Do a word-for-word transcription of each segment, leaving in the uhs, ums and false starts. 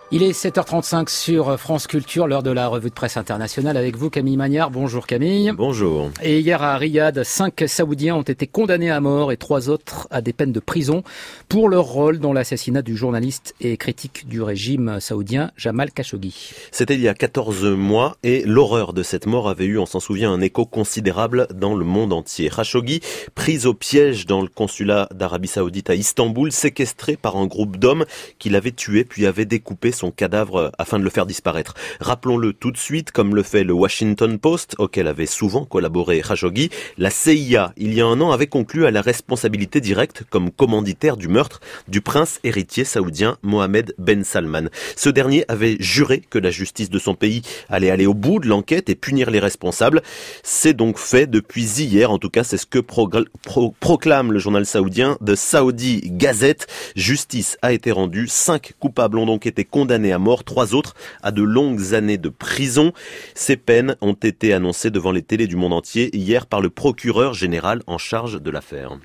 Il est sept heures trente-cinq sur France Culture, l'heure de la revue de presse internationale avec vous Camille Magnard. Bonjour Camille. Bonjour. Et hier à Riyad, cinq Saoudiens ont été condamnés à mort et trois autres à des peines de prison pour leur rôle dans l'assassinat du journaliste et critique du régime saoudien Jamal Khashoggi. C'était il y a quatorze mois et l'horreur de cette mort avait eu, on s'en souvient, un écho considérable dans le monde entier. Khashoggi, pris au piège dans le consulat d'Arabie Saoudite à Istanbul, séquestré par un groupe d'hommes qui l'avaient tué puis avaient découpé son cadavre afin de le faire disparaître. Rappelons-le tout de suite, comme le fait le Washington Post, auquel avait souvent collaboré Khashoggi, la C I A, il y a un an, avait conclu à la responsabilité directe comme commanditaire du meurtre du prince héritier saoudien Mohammed Ben Salman. Ce dernier avait juré que la justice de son pays allait aller au bout de l'enquête et punir les responsables. C'est donc fait depuis hier, en tout cas c'est ce que pro- pro- proclame le journal saoudien The Saudi Gazette. Justice a été rendue, cinq coupables ont donc été condamnés à mort, trois autres à de longues années de prison. Ces peines ont été annoncées devant les télés du monde entier hier par le procureur général en charge de l'affaire.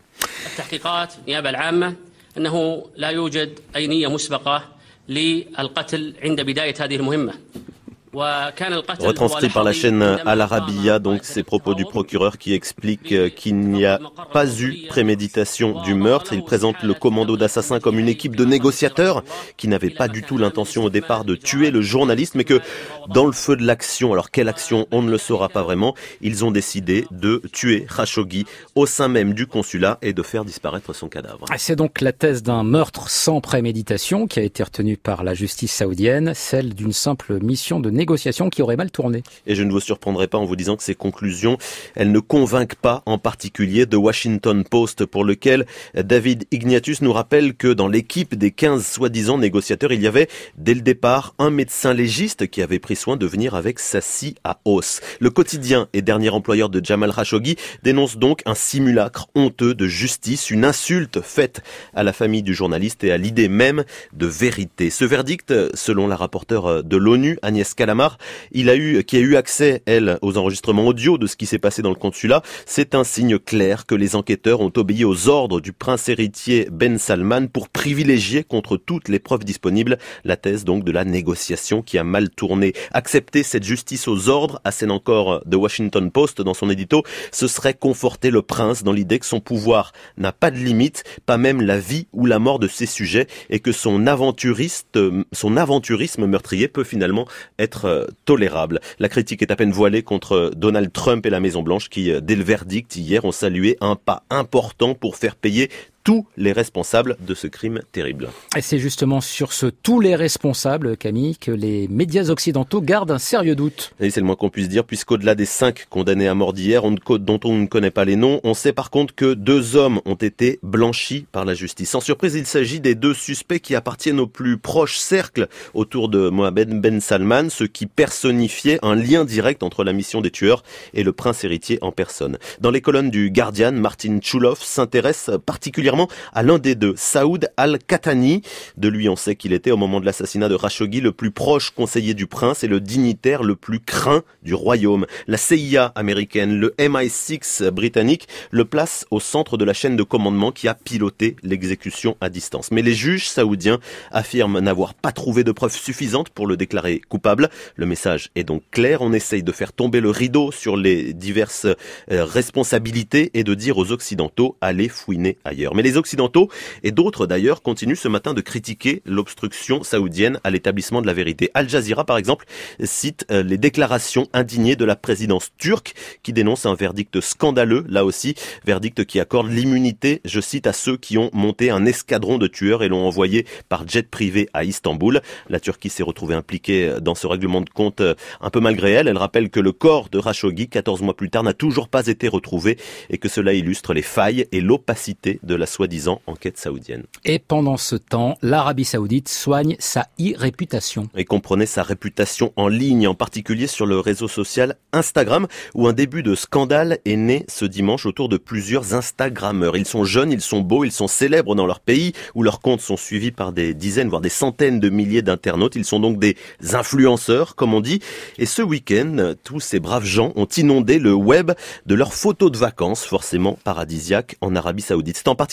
Retranscrit par la chaîne Al Arabiya, donc ces propos du procureur qui explique qu'il n'y a pas eu préméditation du meurtre. Il présente le commando d'assassins comme une équipe de négociateurs qui n'avaient pas du tout l'intention au départ de tuer le journaliste, mais que dans le feu de l'action, alors quelle action, on ne le saura pas vraiment, ils ont décidé de tuer Khashoggi au sein même du consulat et de faire disparaître son cadavre. C'est donc la thèse d'un meurtre sans préméditation qui a été retenue par la justice saoudienne, celle d'une simple mission de négociation négociations qui auraient mal tourné. Et je ne vous surprendrai pas en vous disant que ces conclusions, elles ne convainquent pas, en particulier The Washington Post, pour lequel David Ignatius nous rappelle que dans l'équipe des quinze soi-disant négociateurs, il y avait dès le départ un médecin légiste qui avait pris soin de venir avec sa scie à os. Le quotidien et dernier employeur de Jamal Khashoggi dénonce donc un simulacre honteux de justice, une insulte faite à la famille du journaliste et à l'idée même de vérité. Ce verdict, selon la rapporteure de l'ONU, Agnès Callamard, il a eu, qui a eu accès, elle, aux enregistrements audio de ce qui s'est passé dans le consulat, c'est un signe clair que les enquêteurs ont obéi aux ordres du prince héritier Ben Salman pour privilégier contre toutes les preuves disponibles la thèse donc de la négociation qui a mal tourné. Accepter cette justice aux ordres, assène encore The Washington Post dans son édito, ce serait conforter le prince dans l'idée que son pouvoir n'a pas de limite, pas même la vie ou la mort de ses sujets, et que son aventuriste, son aventurisme meurtrier peut finalement être tolérable. La critique est à peine voilée contre Donald Trump et la Maison-Blanche qui, dès le verdict hier, ont salué un pas important pour faire payer tous les responsables de ce crime terrible. Et c'est justement sur ce tous les responsables, Camille, que les médias occidentaux gardent un sérieux doute. Et c'est le moins qu'on puisse dire, puisqu'au-delà des cinq condamnés à mort d'hier, on ne, dont on ne connaît pas les noms, on sait par contre que deux hommes ont été blanchis par la justice. Sans surprise, il s'agit des deux suspects qui appartiennent au plus proche cercle autour de Mohammed Ben Salman, ceux qui personnifiaient un lien direct entre la mission des tueurs et le prince héritier en personne. Dans les colonnes du Guardian, Martin Chulov s'intéresse particulièrement à l'un des deux, Saoud Al-Qahtani. De lui, on sait qu'il était, au moment de l'assassinat de Khashoggi, le plus proche conseiller du prince et le dignitaire le plus craint du royaume. La C I A américaine, le M I six britannique, le place au centre de la chaîne de commandement qui a piloté l'exécution à distance. Mais les juges saoudiens affirment n'avoir pas trouvé de preuves suffisantes pour le déclarer coupable. Le message est donc clair, on essaye de faire tomber le rideau sur les diverses euh, responsabilités et de dire aux Occidentaux, allez fouiner ailleurs. Mais les Occidentaux, et d'autres d'ailleurs, continuent ce matin de critiquer l'obstruction saoudienne à l'établissement de la vérité. Al Jazeera, par exemple, cite euh, les déclarations indignées de la présidence turque qui dénonce un verdict scandaleux, là aussi, verdict qui accorde l'immunité, je cite, à ceux qui ont monté un escadron de tueurs et l'ont envoyé par jet privé à Istanbul. La Turquie s'est retrouvée impliquée dans ce règlement de compte euh, un peu malgré elle. Elle rappelle que le corps de Khashoggi, quatorze mois plus tard, n'a toujours pas été retrouvé et que cela illustre les failles et l'opacité de la soi-disant enquête saoudienne. Et pendant ce temps, l'Arabie Saoudite soigne sa e-réputation. Et comprenez sa réputation en ligne, en particulier sur le réseau social Instagram, où un début de scandale est né ce dimanche autour de plusieurs Instagrammeurs. Ils sont jeunes, ils sont beaux, ils sont célèbres dans leur pays, où leurs comptes sont suivis par des dizaines, voire des centaines de milliers d'internautes. Ils sont donc des influenceurs, comme on dit. Et ce week-end, tous ces braves gens ont inondé le web de leurs photos de vacances, forcément paradisiaques, en Arabie Saoudite. C'est en particulier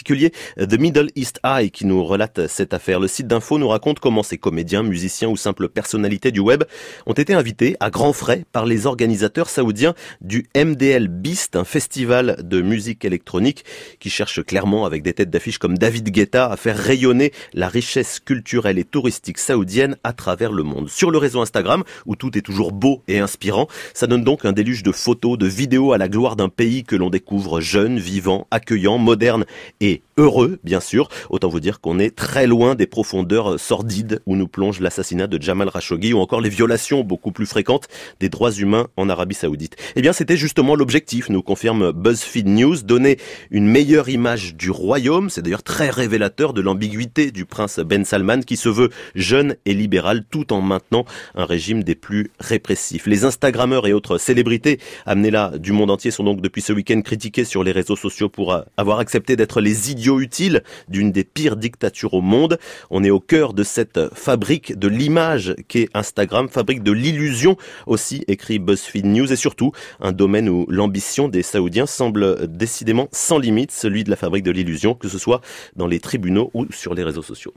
particulier The Middle East Eye qui nous relate cette affaire. Le site d'info nous raconte comment ces comédiens, musiciens ou simples personnalités du web ont été invités à grands frais par les organisateurs saoudiens du M D L Beast, un festival de musique électronique qui cherche clairement, avec des têtes d'affiche comme David Guetta, à faire rayonner la richesse culturelle et touristique saoudienne à travers le monde. Sur le réseau Instagram, où tout est toujours beau et inspirant, ça donne donc un déluge de photos, de vidéos à la gloire d'un pays que l'on découvre jeune, vivant, accueillant, moderne et heureux, bien sûr. Autant vous dire qu'on est très loin des profondeurs sordides où nous plonge l'assassinat de Jamal Khashoggi ou encore les violations beaucoup plus fréquentes des droits humains en Arabie Saoudite. Eh bien, c'était justement l'objectif, nous confirme BuzzFeed News, donner une meilleure image du royaume. C'est d'ailleurs très révélateur de l'ambiguïté du prince Ben Salman qui se veut jeune et libéral tout en maintenant un régime des plus répressifs. Les Instagrammeurs et autres célébrités amenées là du monde entier sont donc depuis ce week-end critiqués sur les réseaux sociaux pour avoir accepté d'être les idiots utiles d'une des pires dictatures au monde. On est au cœur de cette fabrique de l'image qu'est Instagram, fabrique de l'illusion aussi, écrit BuzzFeed News, et surtout un domaine où l'ambition des Saoudiens semble décidément sans limite, celui de la fabrique de l'illusion, que ce soit dans les tribunaux ou sur les réseaux sociaux.